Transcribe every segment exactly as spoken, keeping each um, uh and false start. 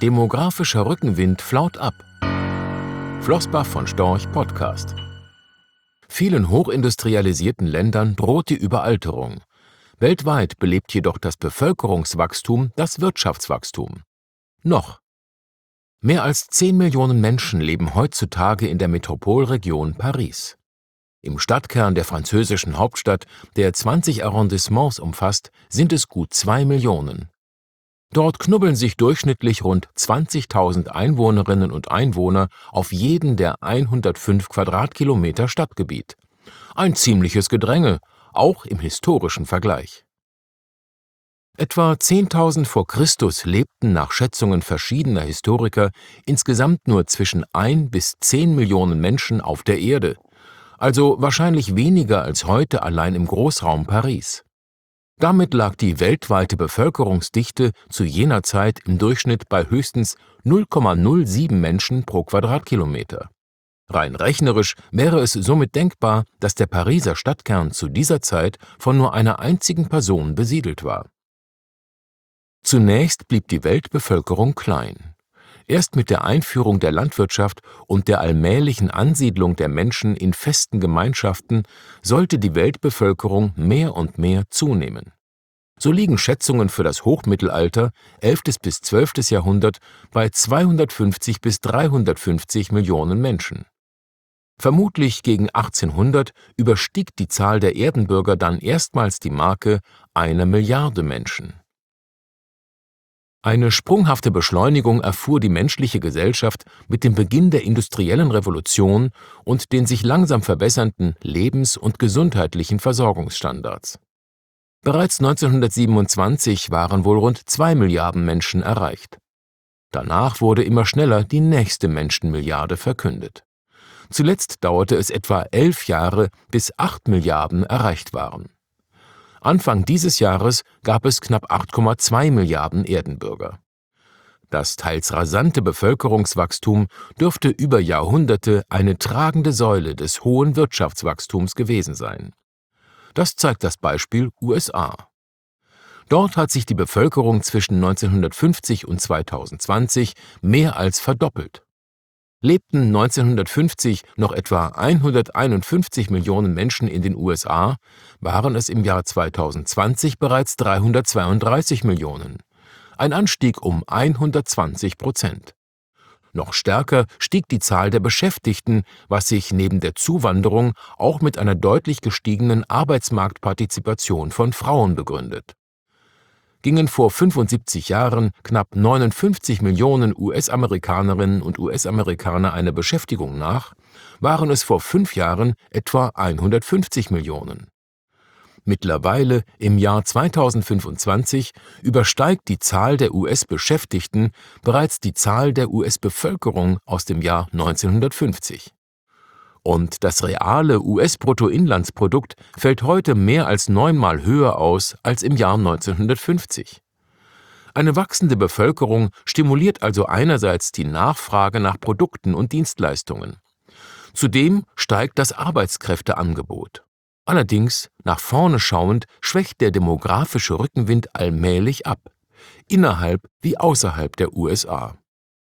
Demografischer Rückenwind flaut ab. Flossbach von Storch Podcast. Vielen hochindustrialisierten Ländern droht die Überalterung. Weltweit belebt jedoch das Bevölkerungswachstum das Wirtschaftswachstum. Noch. Mehr als zehn Millionen Menschen leben heutzutage in der Metropolregion Paris. Im Stadtkern der französischen Hauptstadt, der zwanzig Arrondissements umfasst, sind es gut zwei Millionen. Dort knubbeln sich durchschnittlich rund zwanzigtausend Einwohnerinnen und Einwohner auf jeden der hundertfünf Quadratkilometer Stadtgebiet. Ein ziemliches Gedränge, auch im historischen Vergleich. Etwa zehntausend vor Christus lebten nach Schätzungen verschiedener Historiker insgesamt nur zwischen ein bis zehn Millionen Menschen auf der Erde, also wahrscheinlich weniger als heute allein im Großraum Paris. Damit lag die weltweite Bevölkerungsdichte zu jener Zeit im Durchschnitt bei höchstens null Komma null sieben Menschen pro Quadratkilometer. Rein rechnerisch wäre es somit denkbar, dass der Pariser Stadtkern zu dieser Zeit von nur einer einzigen Person besiedelt war. Zunächst blieb die Weltbevölkerung klein. Erst mit der Einführung der Landwirtschaft und der allmählichen Ansiedlung der Menschen in festen Gemeinschaften sollte die Weltbevölkerung mehr und mehr zunehmen. So liegen Schätzungen für das Hochmittelalter, elftes bis zwölftes Jahrhundert, bei zweihundertfünfzig bis dreihundertfünfzig Millionen Menschen. Vermutlich gegen achtzehnhundert überstieg die Zahl der Erdenbürger dann erstmals die Marke einer Milliarde Menschen. Eine sprunghafte Beschleunigung erfuhr die menschliche Gesellschaft mit dem Beginn der industriellen Revolution und den sich langsam verbessernden lebens- und gesundheitlichen Versorgungsstandards. Bereits neunzehnhundertsiebenundzwanzig waren wohl rund zwei Milliarden Menschen erreicht. Danach wurde immer schneller die nächste Menschenmilliarde verkündet. Zuletzt dauerte es etwa elf Jahre, bis acht Milliarden erreicht waren. Anfang dieses Jahres gab es knapp acht Komma zwei Milliarden Erdenbürger. Das teils rasante Bevölkerungswachstum dürfte über Jahrhunderte eine tragende Säule des hohen Wirtschaftswachstums gewesen sein. Das zeigt das Beispiel U S A. Dort hat sich die Bevölkerung zwischen neunzehnhundertfünfzig und zweitausendzwanzig mehr als verdoppelt. Lebten neunzehnhundertfünfzig noch etwa hunderteinundfünfzig Millionen Menschen in den U S A, waren es im Jahr zweitausendzwanzig bereits dreihundertzweiunddreißig Millionen. Ein Anstieg um hundertzwanzig Prozent. Noch stärker stieg die Zahl der Beschäftigten, was sich neben der Zuwanderung auch mit einer deutlich gestiegenen Arbeitsmarktpartizipation von Frauen begründet. Gingen vor fünfundsiebzig Jahren knapp neunundfünfzig Millionen U S-Amerikanerinnen und U S-Amerikaner einer Beschäftigung nach, waren es vor fünf Jahren etwa hundertfünfzig Millionen. Mittlerweile, im Jahr zweitausendfünfundzwanzig, übersteigt die Zahl der U S-Beschäftigten bereits die Zahl der U S-Bevölkerung aus dem Jahr neunzehnhundertfünfzig. Und das reale U S-Bruttoinlandsprodukt fällt heute mehr als neunmal höher aus als im Jahr neunzehnhundertfünfzig. Eine wachsende Bevölkerung stimuliert also einerseits die Nachfrage nach Produkten und Dienstleistungen. Zudem steigt das Arbeitskräfteangebot. Allerdings, nach vorne schauend, schwächt der demografische Rückenwind allmählich ab, innerhalb wie außerhalb der U S A.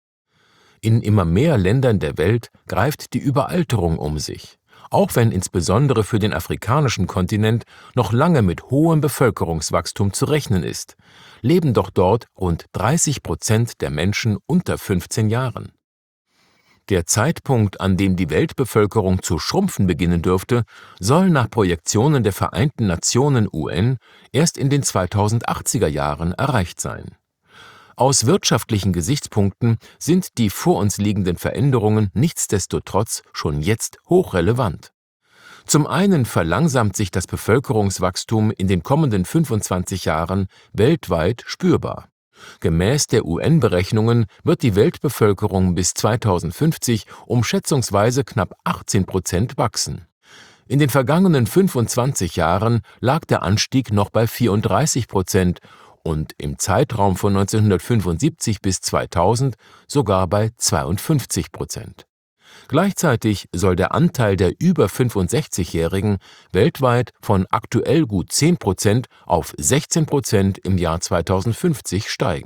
In immer mehr Ländern der Welt greift die Überalterung um sich. Auch wenn insbesondere für den afrikanischen Kontinent noch lange mit hohem Bevölkerungswachstum zu rechnen ist, leben doch dort rund dreißig Prozent der Menschen unter fünfzehn Jahren. Der Zeitpunkt, an dem die Weltbevölkerung zu schrumpfen beginnen dürfte, soll nach Projektionen der Vereinten Nationen U N erst in den zweitausendachtziger Jahren erreicht sein. Aus wirtschaftlichen Gesichtspunkten sind die vor uns liegenden Veränderungen nichtsdestotrotz schon jetzt hochrelevant. Zum einen verlangsamt sich das Bevölkerungswachstum in den kommenden fünfundzwanzig Jahren weltweit spürbar. Gemäß der U N-Berechnungen wird die Weltbevölkerung bis zweitausendfünfzig um schätzungsweise knapp achtzehn Prozent wachsen. In den vergangenen fünfundzwanzig Jahren lag der Anstieg noch bei vierunddreißig Prozent und im Zeitraum von neunzehnhundertfünfundsiebzig bis zweitausend sogar bei zweiundfünfzig Prozent. Gleichzeitig soll der Anteil der über fünfundsechzigjährigen weltweit von aktuell gut zehn Prozent auf sechzehn Prozent im Jahr zweitausendfünfzig steigen.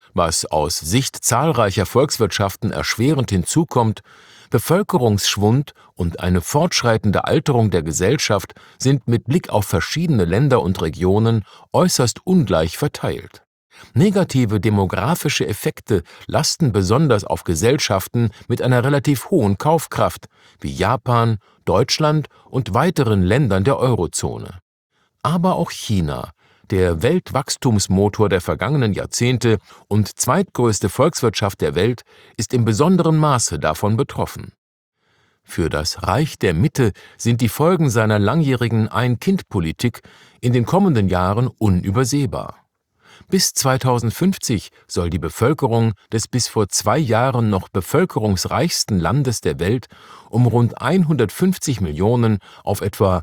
Was aus Sicht zahlreicher Volkswirtschaften erschwerend hinzukommt: Bevölkerungsschwund und eine fortschreitende Alterung der Gesellschaft sind mit Blick auf verschiedene Länder und Regionen äußerst ungleich verteilt. Negative demografische Effekte lasten besonders auf Gesellschaften mit einer relativ hohen Kaufkraft wie Japan, Deutschland und weiteren Ländern der Eurozone. Aber auch China, der Weltwachstumsmotor der vergangenen Jahrzehnte und zweitgrößte Volkswirtschaft der Welt, ist im besonderen Maße davon betroffen. Für das Reich der Mitte sind die Folgen seiner langjährigen Ein-Kind-Politik in den kommenden Jahren unübersehbar. Bis zweitausendfünfzig soll die Bevölkerung des bis vor zwei Jahren noch bevölkerungsreichsten Landes der Welt um rund hundertfünfzig Millionen auf etwa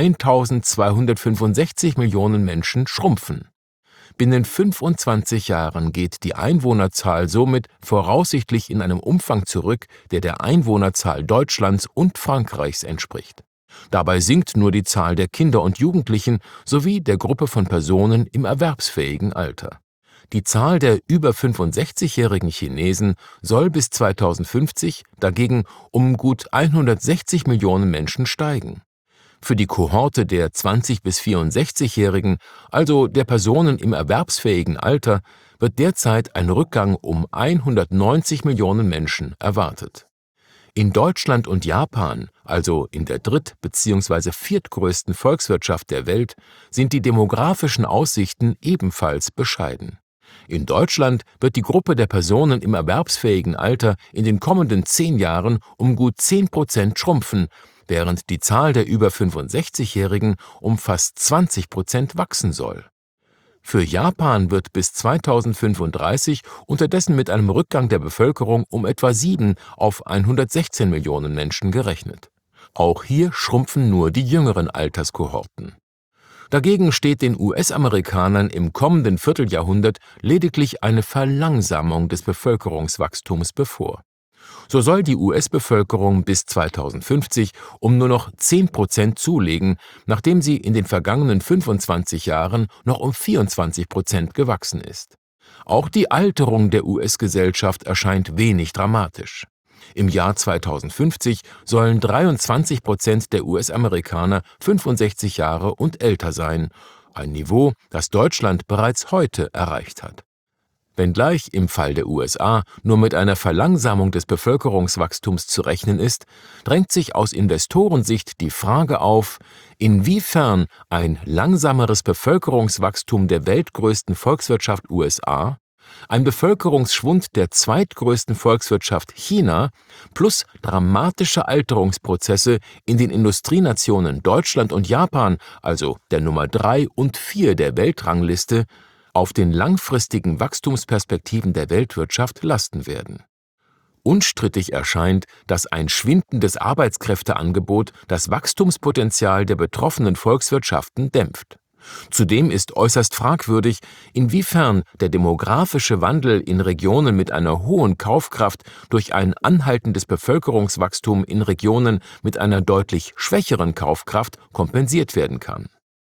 eintausendzweihundertfünfundsechzig Millionen Menschen schrumpfen. Binnen fünfundzwanzig Jahren geht die Einwohnerzahl somit voraussichtlich in einem Umfang zurück, der der Einwohnerzahl Deutschlands und Frankreichs entspricht. Dabei sinkt nur die Zahl der Kinder und Jugendlichen sowie der Gruppe von Personen im erwerbsfähigen Alter. Die Zahl der über fünfundsechzigjährigen Chinesen soll bis zweitausendfünfzig dagegen um gut hundertsechzig Millionen Menschen steigen. Für die Kohorte der zwanzig- bis vierundsechzigjährigen, also der Personen im erwerbsfähigen Alter, wird derzeit ein Rückgang um hundertneunzig Millionen Menschen erwartet. In Deutschland und Japan, also in der dritt- bzw. viertgrößten Volkswirtschaft der Welt, sind die demografischen Aussichten ebenfalls bescheiden. In Deutschland wird die Gruppe der Personen im erwerbsfähigen Alter in den kommenden zehn Jahren um gut zehn Prozent schrumpfen, während die Zahl der über fünfundsechzigjährigen um fast zwanzig Prozent wachsen soll. Für Japan wird bis zweitausendfünfunddreißig unterdessen mit einem Rückgang der Bevölkerung um etwa sieben auf hundertsechzehn Millionen Menschen gerechnet. Auch hier schrumpfen nur die jüngeren Alterskohorten. Dagegen steht den U S-Amerikanern im kommenden Vierteljahrhundert lediglich eine Verlangsamung des Bevölkerungswachstums bevor. So soll die U S-Bevölkerung bis zweitausendfünfzig um nur noch zehn Prozent zulegen, nachdem sie in den vergangenen fünfundzwanzig Jahren noch um vierundzwanzig Prozent gewachsen ist. Auch die Alterung der U S-Gesellschaft erscheint wenig dramatisch. Im Jahr zweitausendfünfzig sollen dreiundzwanzig Prozent der U S-Amerikaner fünfundsechzig Jahre und älter sein, ein Niveau, das Deutschland bereits heute erreicht hat. Wenngleich im Fall der U S A nur mit einer Verlangsamung des Bevölkerungswachstums zu rechnen ist, drängt sich aus Investorensicht die Frage auf, inwiefern ein langsameres Bevölkerungswachstum der weltgrößten Volkswirtschaft U S A, ein Bevölkerungsschwund der zweitgrößten Volkswirtschaft China plus dramatische Alterungsprozesse in den Industrienationen Deutschland und Japan, also der Nummer drei und vier der Weltrangliste, auf den langfristigen Wachstumsperspektiven der Weltwirtschaft lasten werden. Unstrittig erscheint, dass ein schwindendes Arbeitskräfteangebot das Wachstumspotenzial der betroffenen Volkswirtschaften dämpft. Zudem ist äußerst fragwürdig, inwiefern der demografische Wandel in Regionen mit einer hohen Kaufkraft durch ein anhaltendes Bevölkerungswachstum in Regionen mit einer deutlich schwächeren Kaufkraft kompensiert werden kann.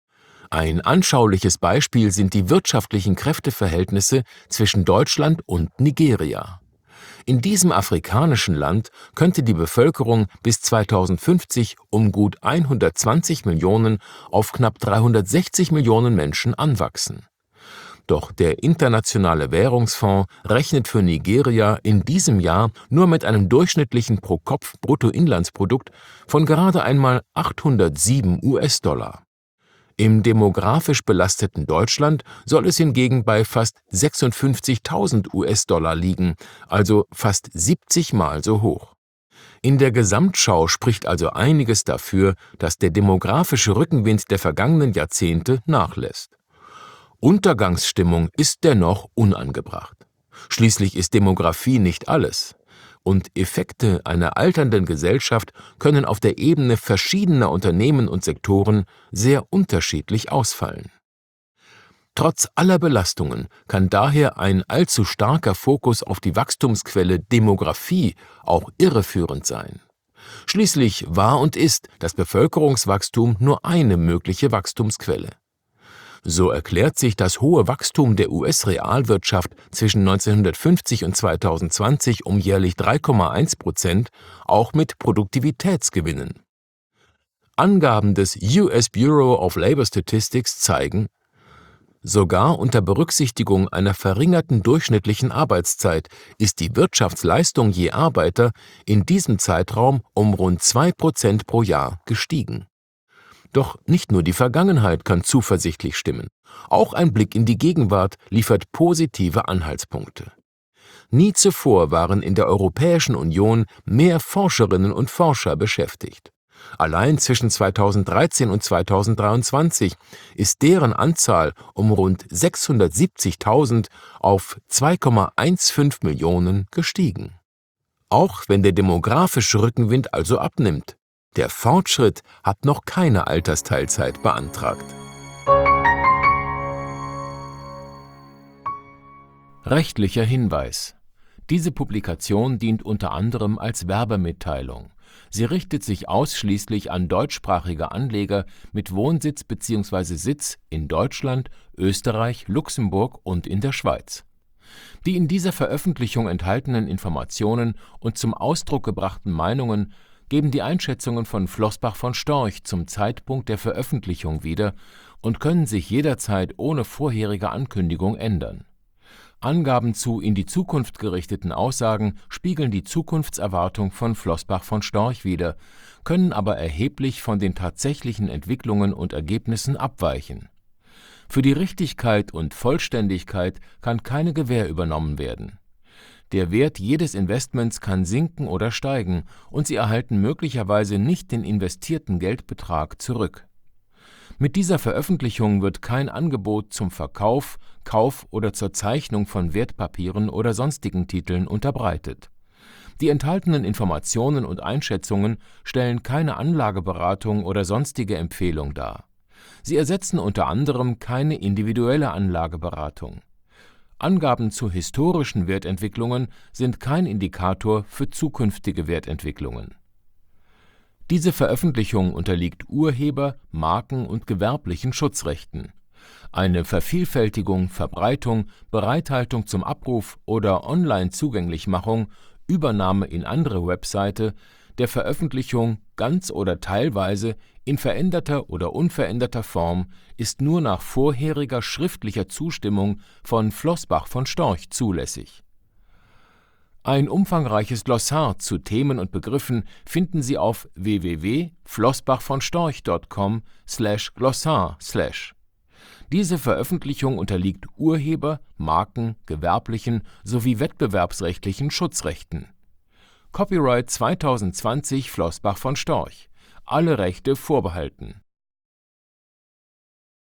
Ein anschauliches Beispiel sind die wirtschaftlichen Kräfteverhältnisse zwischen Deutschland und Nigeria. In diesem afrikanischen Land könnte die Bevölkerung bis zweitausendfünfzig um gut hundertzwanzig Millionen auf knapp dreihundertsechzig Millionen Menschen anwachsen. Doch der Internationale Währungsfonds rechnet für Nigeria in diesem Jahr nur mit einem durchschnittlichen Pro-Kopf-Bruttoinlandsprodukt von gerade einmal achthundertsieben US-Dollar. Im demografisch belasteten Deutschland soll es hingegen bei fast sechsundfünfzigtausend US-Dollar liegen, also fast siebzig Mal so hoch. In der Gesamtschau spricht also einiges dafür, dass der demografische Rückenwind der vergangenen Jahrzehnte nachlässt. Untergangsstimmung ist dennoch unangebracht. Schließlich ist Demografie nicht alles. Und Effekte einer alternden Gesellschaft können auf der Ebene verschiedener Unternehmen und Sektoren sehr unterschiedlich ausfallen. Trotz aller Belastungen kann daher ein allzu starker Fokus auf die Wachstumsquelle Demografie auch irreführend sein. Schließlich war und ist das Bevölkerungswachstum nur eine mögliche Wachstumsquelle. So erklärt sich das hohe Wachstum der U S-Realwirtschaft zwischen neunzehnhundertfünfzig und zweitausendzwanzig um jährlich drei Komma eins Prozent auch mit Produktivitätsgewinnen. Angaben des U S Bureau of Labor Statistics zeigen, sogar unter Berücksichtigung einer verringerten durchschnittlichen Arbeitszeit ist die Wirtschaftsleistung je Arbeiter in diesem Zeitraum um rund zwei Prozent pro Jahr gestiegen. Doch nicht nur die Vergangenheit kann zuversichtlich stimmen. Auch ein Blick in die Gegenwart liefert positive Anhaltspunkte. Nie zuvor waren in der Europäischen Union mehr Forscherinnen und Forscher beschäftigt. Allein zwischen zweitausenddreizehn und zweitausenddreiundzwanzig ist deren Anzahl um rund sechshundertsiebzigtausend auf zwei Komma fünfzehn Millionen gestiegen. Auch wenn der demografische Rückenwind also abnimmt, der Fortschritt hat noch keine Altersteilzeit beantragt. Rechtlicher Hinweis: Diese Publikation dient unter anderem als Werbemitteilung. Sie richtet sich ausschließlich an deutschsprachige Anleger mit Wohnsitz bzw. Sitz in Deutschland, Österreich, Luxemburg und in der Schweiz. Die in dieser Veröffentlichung enthaltenen Informationen und zum Ausdruck gebrachten Meinungen geben die Einschätzungen von Flossbach von Storch zum Zeitpunkt der Veröffentlichung wieder und können sich jederzeit ohne vorherige Ankündigung ändern. Angaben zu in die Zukunft gerichteten Aussagen spiegeln die Zukunftserwartung von Flossbach von Storch wider, können aber erheblich von den tatsächlichen Entwicklungen und Ergebnissen abweichen. Für die Richtigkeit und Vollständigkeit kann keine Gewähr übernommen werden. Der Wert jedes Investments kann sinken oder steigen und Sie erhalten möglicherweise nicht den investierten Geldbetrag zurück. Mit dieser Veröffentlichung wird kein Angebot zum Verkauf, Kauf oder zur Zeichnung von Wertpapieren oder sonstigen Titeln unterbreitet. Die enthaltenen Informationen und Einschätzungen stellen keine Anlageberatung oder sonstige Empfehlung dar. Sie ersetzen unter anderem keine individuelle Anlageberatung. Angaben zu historischen Wertentwicklungen sind kein Indikator für zukünftige Wertentwicklungen. Diese Veröffentlichung unterliegt Urheber-, Marken- und gewerblichen Schutzrechten. Eine Vervielfältigung, Verbreitung, Bereithaltung zum Abruf oder Online-Zugänglichmachung, Übernahme in andere Webseite der Veröffentlichung ganz oder teilweise in veränderter oder unveränderter Form ist nur nach vorheriger schriftlicher Zustimmung von Flossbach von Storch zulässig. Ein umfangreiches Glossar zu Themen und Begriffen finden Sie auf w w w punkt flossbachvonstorch punkt com slash glossar slash. Diese Veröffentlichung unterliegt Urheber-, Marken-, gewerblichen sowie wettbewerbsrechtlichen Schutzrechten. Copyright zweitausendzwanzig Flossbach von Storch. Alle Rechte vorbehalten